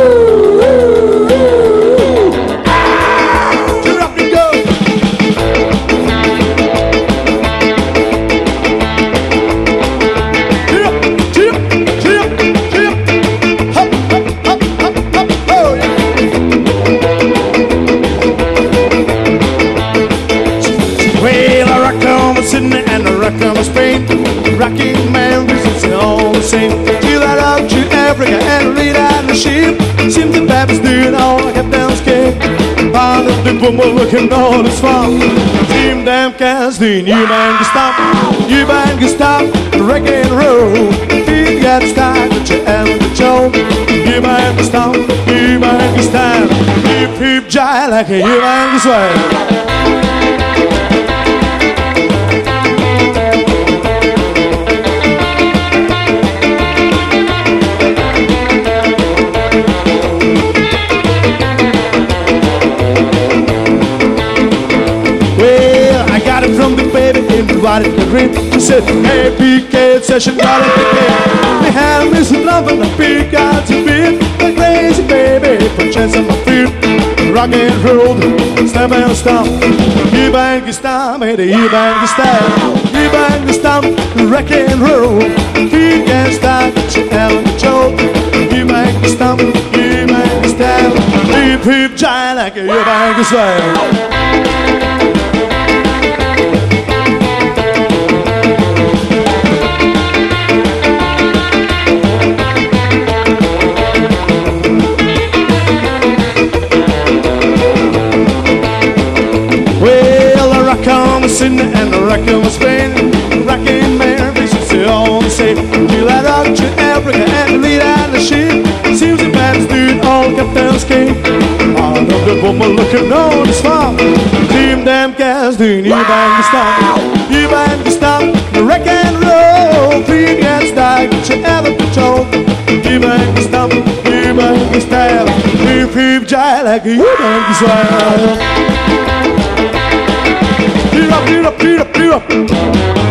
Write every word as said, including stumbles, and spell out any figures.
Sydney and the rock of Spain. Rocking man visits all the same. To that out to Africa and read out the sheep. Seems the Babs doing all like a dance game. All of the women looking on his farm. Team damn cast the new man can stop. New man can stop reggae and roll. Feet got stuck at your end of the show. New man can stop. New man can stand. Hip hip jive like a new man can sway. From the baby invited the dream. She said, hey, P K session, got it again. The hand is loving the big got to beat. The crazy baby, put chance on my feet. Rock and roll, step and stomp. You bang the stomp, hey, you bang the stomp. You bang the stomp, rock and roll. Feet can't stop, she held the choke. You bang the stomp, you bang the stomp. Hip hip giant like you bang the sway. Sydney and the rock of Spain. Rocking man, visits it all the same. You let out to Africa and lead out the sheep. Seems the Babs doing all Captain's game. All of the women looking on his farm. Team damn cast doing you bang the stop. You bang the stop, the wreck and roll. Three gets stuck, you ever patrol. You bang the stop, you bang the style. Hip hip jive like you bang the swag. Beat up, beat up, beat up, beat up.